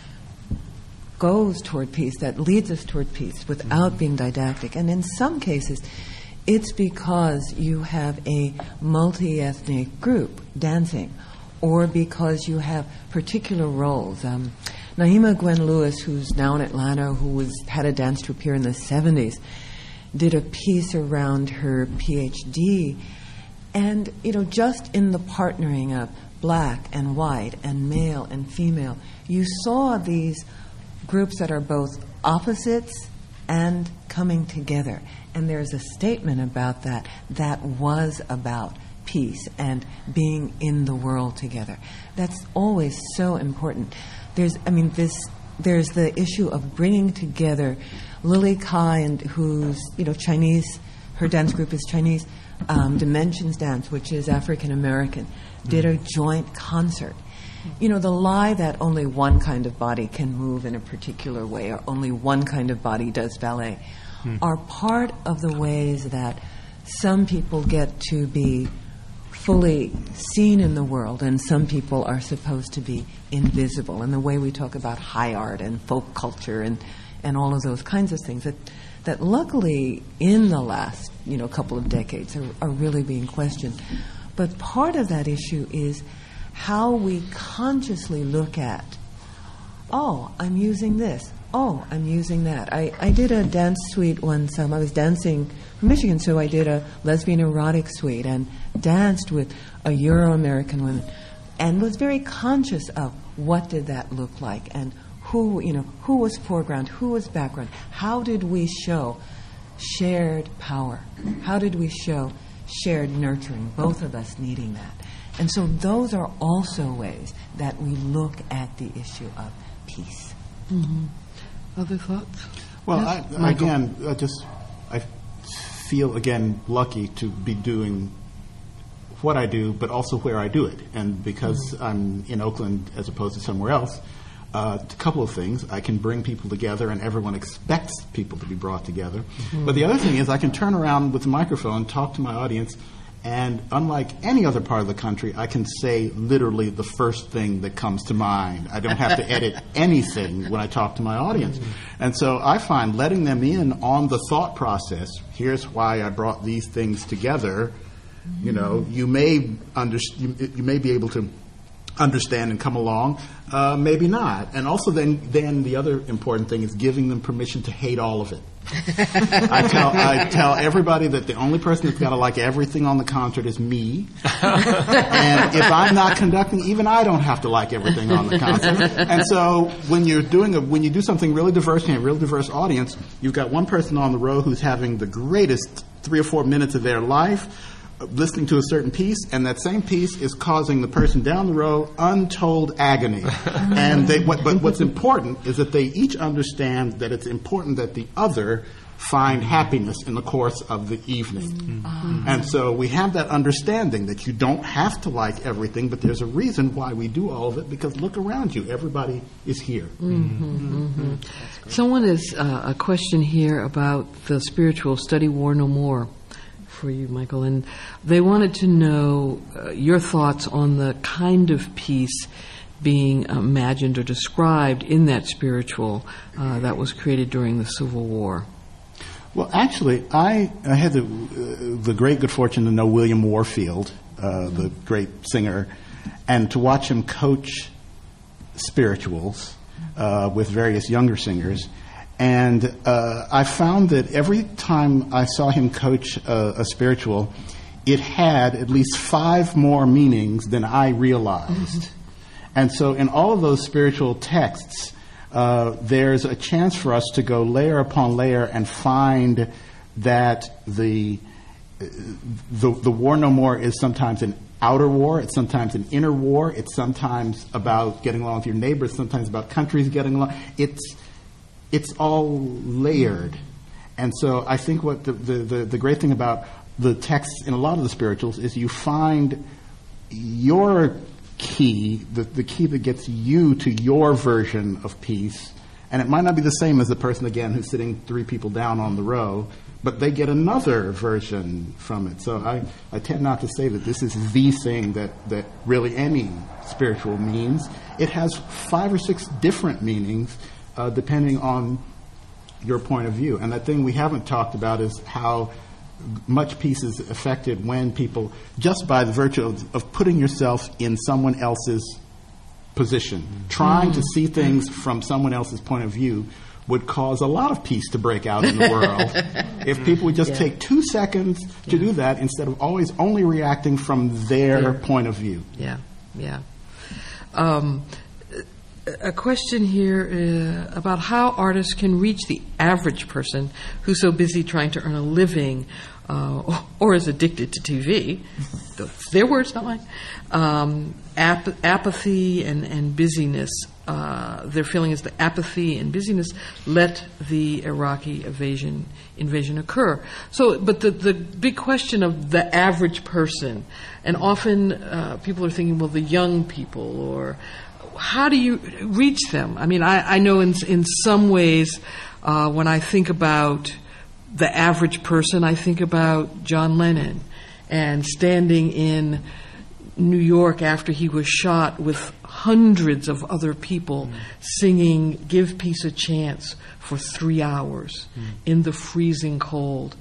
goes toward peace, that leads us toward peace without mm-hmm. being didactic? And in some cases, it's because you have a multi-ethnic group dancing, or because you have particular roles. Um, Naima Gwen Lewis, who's now in Atlanta, who was had a dance troupe here in the seventies, did a piece around her P H D, and you know, just in the partnering of black and white and male and female, you saw these groups that are both opposites and coming together. And there's a statement about that that was about peace and being in the world together. That's always so important. There's, I mean, this. There's the issue of bringing together Lily Kai, and who's you know Chinese. Her dance group is Chinese. Um, Dimensions Dance, which is African American, did a joint concert. You know, the lie that only one kind of body can move in a particular way, or only one kind of body does ballet, hmm. are part of the ways that some people get to be fully seen in the world, and some people are supposed to be invisible. And the way we talk about high art and folk culture and, and all of those kinds of things that, that luckily in the last you know couple of decades are, are really being questioned. But part of that issue is how we consciously look at, oh, I'm using this. Oh, I'm using that. I, I did a dance suite once. Um, I was dancing from Michigan, so I did a lesbian erotic suite and danced with a Euro-American woman and was very conscious of what did that look like and who, you know, who was foreground, who was background. How did we show shared power? How did we show shared nurturing, both of us needing that? And so those are also ways that we look at the issue of peace. Mm-hmm. Other thoughts? Well, Yes, I, Michael. again, I just I feel again lucky to be doing what I do, but also where I do it. And because I'm in Oakland as opposed to somewhere else, uh, a couple of things. I can bring people together, and everyone expects people to be brought together. Mm-hmm. But the other thing is I can turn around with the microphone, talk to my audience, and unlike any other part of the country, I can say literally the first thing that comes to mind. I don't have to edit anything when I talk to my audience. Mm-hmm. And so I find letting them in on the thought process, here's why I brought these things together, you know, you may under, you, you may be able to understand and come along, uh, maybe not. And also then, then the other important thing is giving them permission to hate all of it. I tell I tell everybody that the only person that's got to like everything on the concert is me. And if I'm not conducting, even I don't have to like everything on the concert. And so when you're doing a when you do something really diverse and a real diverse audience, you've got one person on the row who's having the greatest three or four minutes of their life listening to a certain piece, and that same piece is causing the person down the row untold agony. And they, what, but what's important is that they each understand that it's important that the other find happiness in the course of the evening. Mm-hmm. And so we have that understanding that you don't have to like everything, but there's a reason why we do all of it, because look around you. Everybody is here. Mm-hmm, mm-hmm. Someone has uh, a question here about the spiritual Study War No More for you, Michael, and they wanted to know uh, your thoughts on the kind of piece being imagined or described in that spiritual uh, that was created during the Civil War. Well, actually, I, I had the, uh, the great good fortune to know William Warfield, uh, the great singer, and to watch him coach spirituals uh, with various younger singers. And uh, I found that every time I saw him coach a, a spiritual, it had at least five more meanings than I realized. And so in all of those spiritual texts, uh, there's a chance for us to go layer upon layer and find that the, the, the war no more is sometimes an outer war, it's sometimes an inner war, it's sometimes about getting along with your neighbors, sometimes about countries getting along. It's It's all layered. And so I think what the, the, the, the great thing about the texts in a lot of the spirituals is you find your key, the, the key that gets you to your version of peace. And it might not be the same as the person, again, who's sitting three people down on the row, but they get another version from it. So I, I tend not to say that this is the thing that, that really any spiritual means. It has five or six different meanings, Uh, depending on your point of view. And the thing we haven't talked about is how much peace is affected when people, just by the virtue of, of putting yourself in someone else's position, mm-hmm. trying to see things from someone else's point of view would cause a lot of peace to break out in the world. If people would just yeah. take two seconds to yeah. do that instead of always only reacting from their yeah. point of view. Yeah, yeah. Um, A question here uh, about how artists can reach the average person who's so busy trying to earn a living uh, or is addicted to T V. That's their words, not mine. Um, ap- apathy and, and busyness. Uh, their feeling is that apathy and busyness let the Iraqi invasion invasion occur. So, but the, the big question of the average person, and often uh, people are thinking, well, the young people, or how do you reach them? I mean, I, I know in in some ways, uh, when I think about the average person, I think about John Lennon and standing in New York after he was shot with hundreds of other people mm. singing "Give Peace a Chance" for three hours mm. in the freezing cold.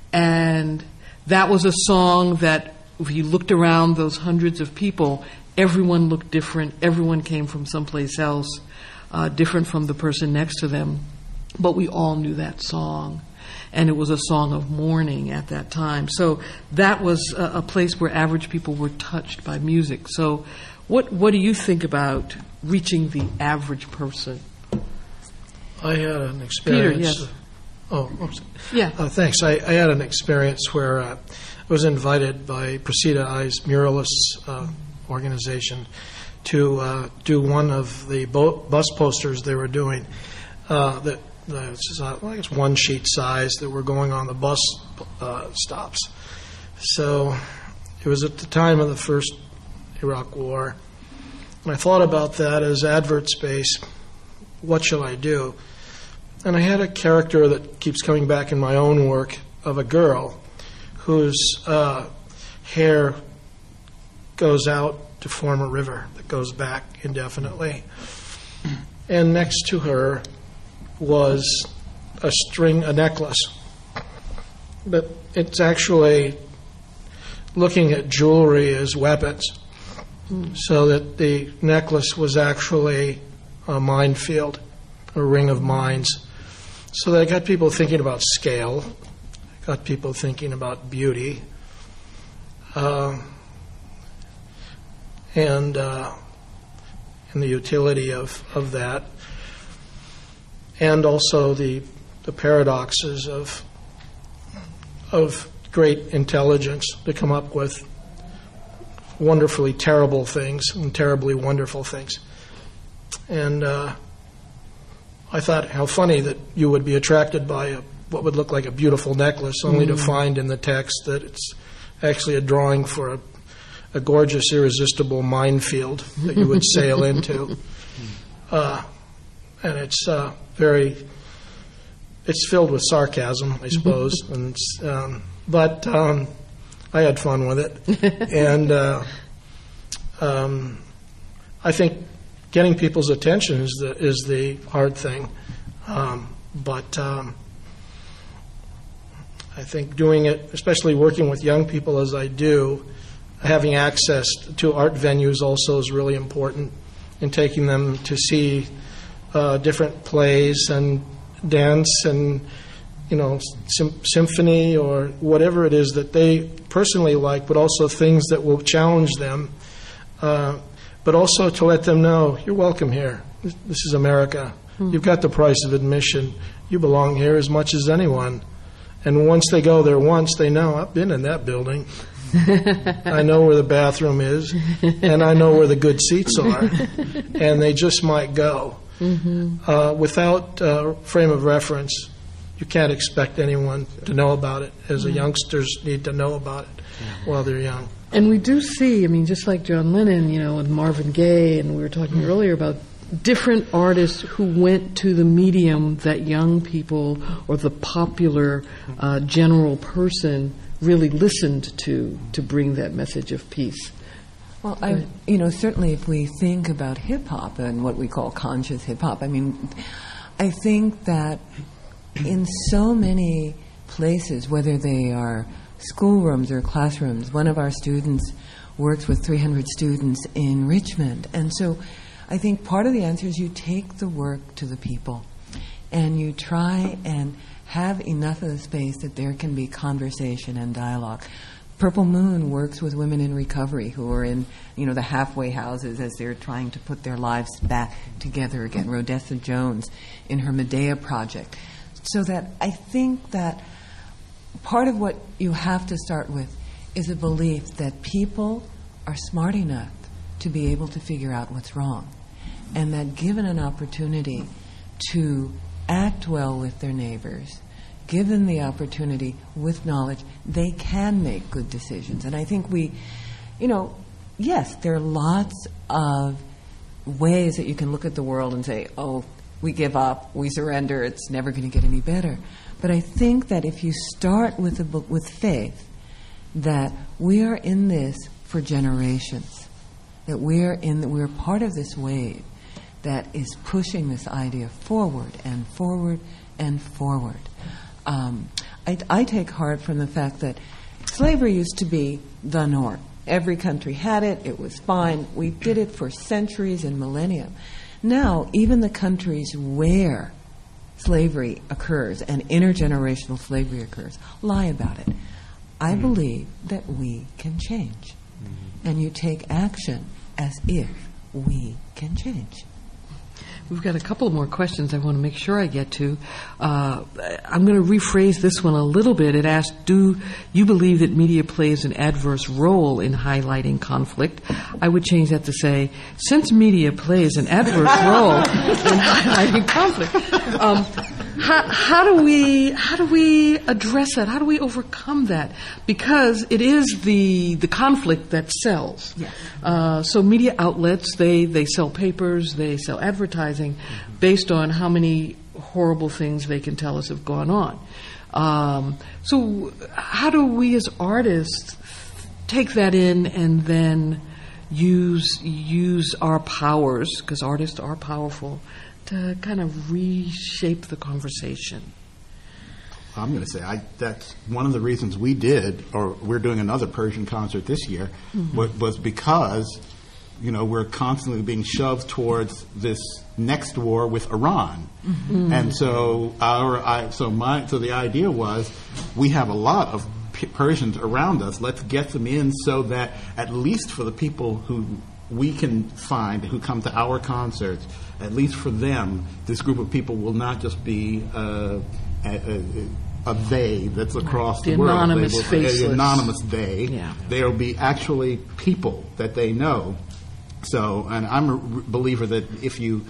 And that was a song that, if you looked around those hundreds of people, everyone looked different. Everyone came from someplace else, uh, different from the person next to them. But we all knew that song. And it was a song of mourning at that time. So that was a, a place where average people were touched by music. So what what do you think about reaching the average person? I had an experience. Peter, yes. Oh, oops. Yeah. Uh, thanks. I, I had an experience where uh, I was invited by Presida I's Muralists uh, organization to uh, do one of the bo- bus posters they were doing. uh, that the, well, I guess one sheet size that were going on the bus uh, stops. So it was at the time of the first Iraq War. And I thought about that as advert space. What shall I do? And I had a character that keeps coming back in my own work of a girl whose uh, hair goes out to form a river that goes back indefinitely. And next to her was a string, a necklace. But it's actually looking at jewelry as weapons, mm. so that the necklace was actually a minefield, a ring of mines. So that got people thinking about scale, got people thinking about beauty, uh, and uh, and the utility of, of that, and also the the paradoxes of of great intelligence to come up with wonderfully terrible things and terribly wonderful things. And uh, I thought how funny that you would be attracted by a, what would look like a beautiful necklace, only mm. to find in the text that it's actually a drawing for a, a gorgeous, irresistible minefield that you would sail into. Uh, and it's uh, very, it's filled with sarcasm, I suppose. and it's, um, But um, I had fun with it. and uh, um, I think getting people's attention is the, is the hard thing. Um, but um, I think doing it, especially working with young people as I do, having access to art venues also is really important, and taking them to see uh, different plays and dance and you know, sym- symphony or whatever it is that they personally like, but also things that will challenge them. Uh, but also to let them know, you're welcome here. This, this is America. Mm. You've got the price of admission. You belong here as much as anyone. And once they go there once, they know, I've been in that building. I know where the bathroom is, and I know where the good seats are. And they just might go. Mm-hmm. Uh, without uh, frame of reference, you can't expect anyone to know about it, as the youngsters need to know about it while they're young. And we do see, I mean, just like John Lennon, you know, and Marvin Gaye, and we were talking mm-hmm. earlier about different artists who went to the medium that young people or the popular uh, general person really listened to to bring that message of peace. Well, I, you know, certainly if we think about hip-hop and what we call conscious hip-hop, I mean, I think that in so many places, whether they are schoolrooms or classrooms, one of our students works with three hundred students in Richmond. And so I think part of the answer is you take the work to the people and you try and have enough of the space that there can be conversation and dialogue. Purple Moon works with women in recovery who are in, you know, the halfway houses as they're trying to put their lives back together again. Rodessa Jones in her Medea project. So that I think that part of what you have to start with is a belief that people are smart enough to be able to figure out what's wrong, and that given an opportunity to act well with their neighbors, given the opportunity with knowledge, they can make good decisions. And I think we, you know, yes, there are lots of ways that you can look at the world and say, oh, we give up, we surrender, it's never going to get any better. But I think that if you start with a book with faith, that we are in this for generations, that we're in, that we're part of this wave that is pushing this idea forward and forward and forward. Um, I, I take heart from the fact that slavery used to be the norm. Every country had it. It was fine. We did it for centuries and millennia. Now, even the countries where slavery occurs and intergenerational slavery occurs lie about it. I mm-hmm. believe that we can change. Mm-hmm. And you take action as if we can change. We've got a couple more questions I want to make sure I get to. Uh, I'm going to rephrase this one a little bit. It asked, do you believe that media plays an adverse role in highlighting conflict? I would change that to say, since media plays an adverse role in highlighting conflict, um, how, how do we how do we address that? How do we overcome that? Because it is the the conflict that sells. Yes. Uh, so media outlets, they, they sell papers, they sell advertising based on how many horrible things they can tell us have gone on. Um, so how do we as artists take that in and then use use our powers, because artists are powerful, to kind of reshape the conversation? I'm going to say I, that's one of the reasons we did, or we're doing another Persian concert this year, mm-hmm. was, was because, you know, we're constantly being shoved towards this next war with Iran, mm-hmm. and so our I, so my so the idea was we have a lot of P- Persians around us. Let's get them in so that at least for the people who we can find who come to our concerts, at least for them, this group of people will not just be uh, a, a, a they that's across the, the world. Anonymous, they will, faceless. An anonymous they. Yeah. They'll be actually people that they know. So, and I'm a believer that if you,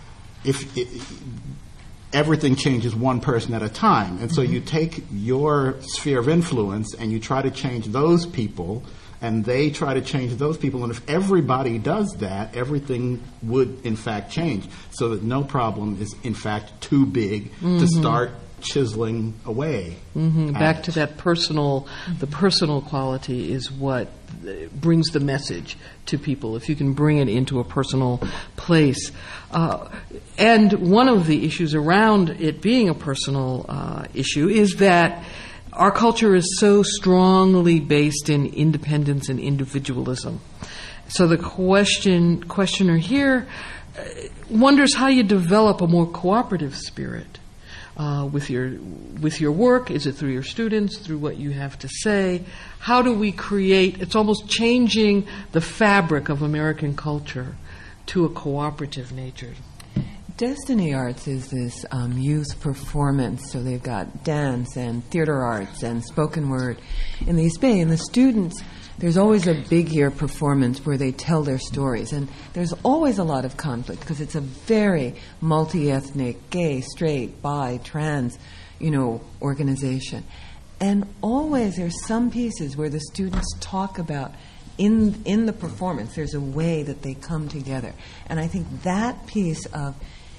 if it, everything changes one person at a time, and so mm-hmm. you take your sphere of influence and you try to change those people, and they try to change those people, and if everybody does that, everything would in fact change, so that no problem is in fact too big mm-hmm. to start chiseling away. Mm-hmm. Back to that personal, the personal quality is what brings the message to people, if you can bring it into a personal place. Uh, and one of the issues around it being a personal uh, issue is that our culture is so strongly based in independence and individualism. So the question questioner here wonders how you develop a more cooperative spirit uh, with your with your work. Is it through your students, through what you have to say? How do we create? It's almost changing the fabric of American culture to a cooperative nature. Destiny Arts is this um, youth performance, so they've got dance and theater arts and spoken word in the East Bay. And the students, there's always a big year performance where they tell their stories. And there's always a lot of conflict because it's a very multi-ethnic, gay, straight, bi, trans, you know, organization. And always there's some pieces where the students talk about in in the performance, there's a way that they come together. And I think that piece of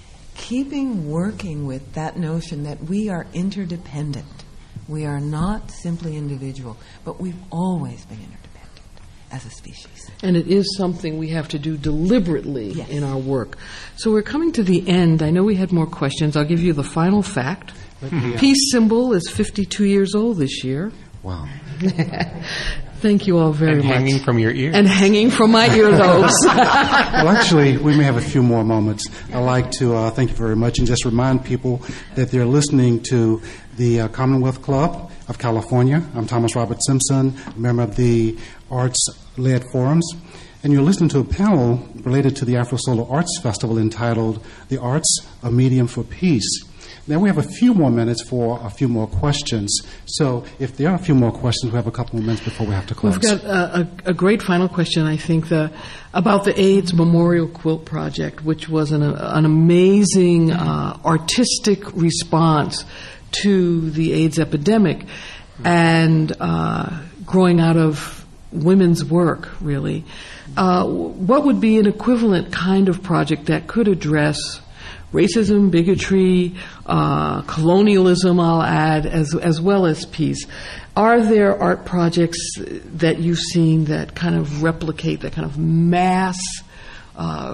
keeping working with that notion that we are interdependent. We are not simply individual, but we've always been interdependent as a species. And it is something we have to do deliberately yes. in our work. So we're coming to the end. I know we had more questions. I'll give you the final fact. Peace Symbol is fifty-two years old this year. Wow. Thank you all very and much. hanging from your ears. And hanging from my earlobes. Well, actually, we may have a few more moments. I'd like to uh, thank you very much and just remind people that they're listening to the uh, Commonwealth Club of California. I'm Thomas Robert Simpson, member of the Arts-Led Forums. And you're listening to a panel related to the Afro-Solo Arts Festival entitled The Arts, a Medium for Peace. Now we have a few more minutes for a few more questions. So if there are a few more questions, we have a couple more minutes before we have to close. We've got a, a, a great final question, I think, the, about the AIDS Memorial Quilt Project, which was an, an amazing uh, artistic response to the AIDS epidemic and uh, growing out of women's work, really. Uh, what would be an equivalent kind of project that could address racism, bigotry, uh, colonialism, I'll add, as as well as peace? Are there art projects that you've seen that kind of replicate that kind of mass uh,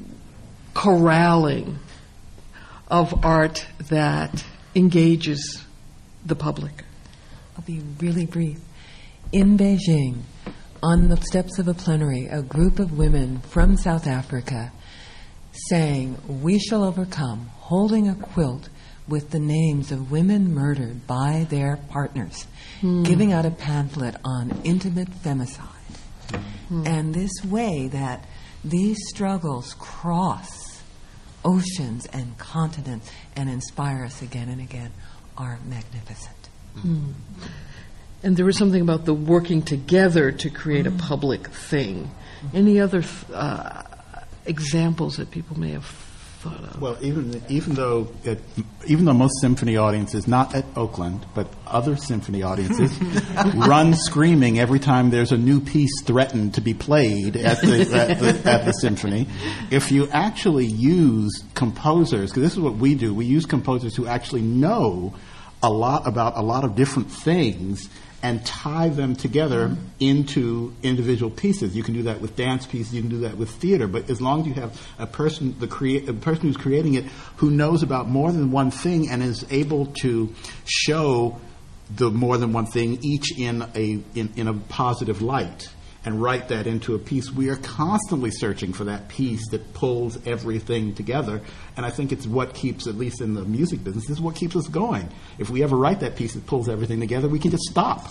corralling of art that engages the public? I'll be really brief. In Beijing, on the steps of a plenary, a group of women from South Africa saying, "We shall overcome," holding a quilt with the names of women murdered by their partners, mm. giving out a pamphlet on intimate femicide. Mm. And this way that these struggles cross oceans and continents and inspire us again and again are magnificent. Mm. And there was something about the working together to create a public thing. Any other uh, examples that people may have thought of? Well, even even though it, even though most symphony audiences, not at Oakland, but other symphony audiences, run screaming every time there's a new piece threatened to be played at the at the, at the symphony. If you actually use composers, because this is what we do, we use composers who actually know a lot about a lot of different things and tie them together into individual pieces. You can do that with dance pieces, you can do that with theater, but as long as you have a person, the crea- a person who's creating it, who knows about more than one thing and is able to show the more than one thing each in a in, in a positive light and write that into a piece. We are constantly searching for that piece that pulls everything together, and I think it's what keeps, at least in the music business, this is what keeps us going. If we ever write that piece that pulls everything together, we can just stop.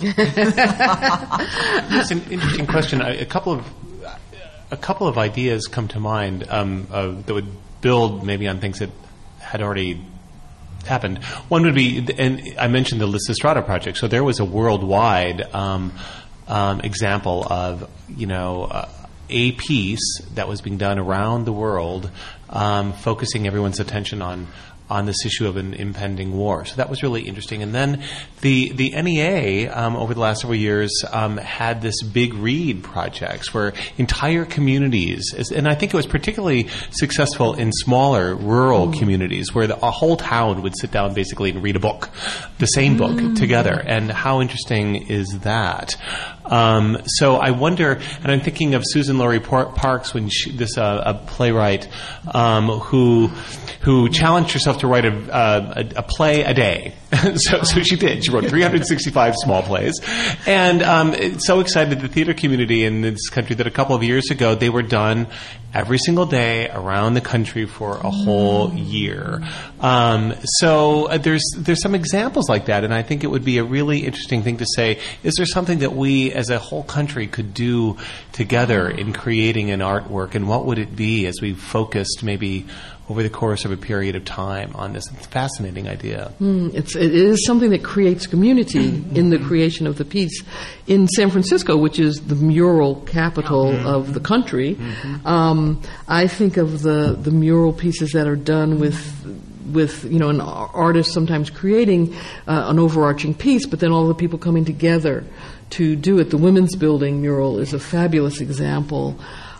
It's an interesting question. A, a couple of a couple of ideas come to mind um, uh, that would build maybe on things that had already happened. One would be, and I mentioned the Lysistrata project. So there was a worldwide Um, Um, example of, you know, uh, a piece that was being done around the world, um, focusing everyone's attention on on this issue of an impending war. So that was really interesting. And then the the N E A um, over the last several years um, had this Big Read projects where entire communities, and I think it was particularly successful in smaller rural mm. communities where the, a whole town would sit down basically and read a book, the same book mm. together. And how interesting is that? Um, so I wonder, and I'm thinking of Susan Laurie Par- Parks, when she, this uh, a playwright um, who who challenged herself to write a, uh, a, a play a day. so, so she did. She wrote three hundred sixty-five small plays, and um, it's so excited the theater community in this country that a couple of years ago they were done every single day around the country for a whole year. Um, so uh, there's there's some examples like that, and I think it would be a really interesting thing to say, is there something that we as a whole country could do together in creating an artwork, and what would it be as we focused maybe over the course of a period of time on this fascinating idea? Mm, it's, it is something that creates community in the creation of the piece. In San Francisco, which is the mural capital mm-hmm. of the country, mm-hmm. um, I think of the, the mural pieces that are done with with you know an artist sometimes creating uh, an overarching piece, but then all the people coming together to do it. The Women's Building mural is a fabulous example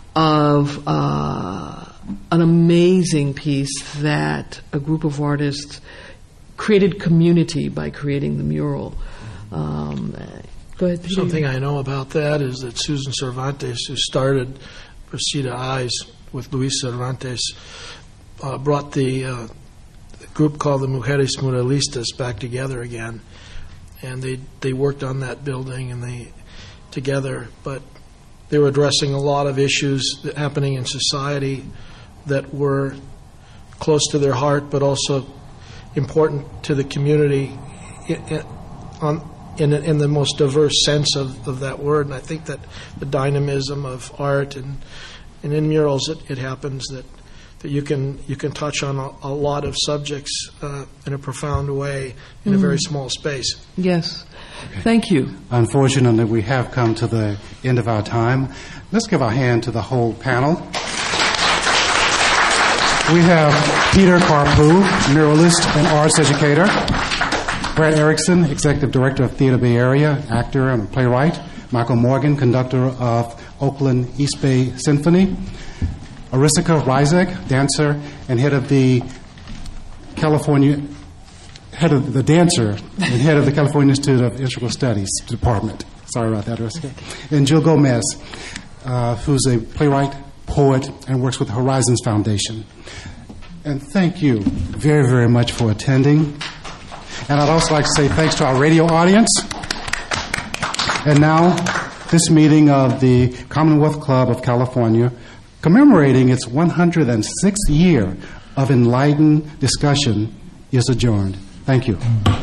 of uh, an amazing piece that a group of artists created community by creating the mural. Um, go ahead, Peter. Something I know about that is that Susan Cervantes, who started Rosita Eyes with Luis Cervantes, uh, brought the uh, group called the Mujeres Muralistas back together again, and they they worked on that building and they together, but they were addressing a lot of issues that happening in society that were close to their heart, but also important to the community in, in, on, in, in the most diverse sense of, of that word. And I think that the dynamism of art and, and in murals, it, it happens that, that you can you can touch on a, a lot of subjects uh, in a profound way in mm. a very small space. Yes. Thank you. Unfortunately, we have come to the end of our time. Let's give our hand to the whole panel. We have Peter Carpue, muralist and arts educator. Brad Erickson, executive director of Theater Bay Area, actor and playwright. Michael Morgan, conductor of Oakland East Bay Symphony. Arisika Rizek, dancer and head of the California, head of the dancer and head of the California Institute of Integral Studies Department. Sorry about that, Arisika. And Jill Gomez, uh, who's a playwright, poet, and works with the Horizons Foundation. And thank you very, very much for attending. And I'd also like to say thanks to our radio audience. And now, this meeting of the Commonwealth Club of California, commemorating its one hundred sixth year of enlightened discussion, is adjourned. Thank you.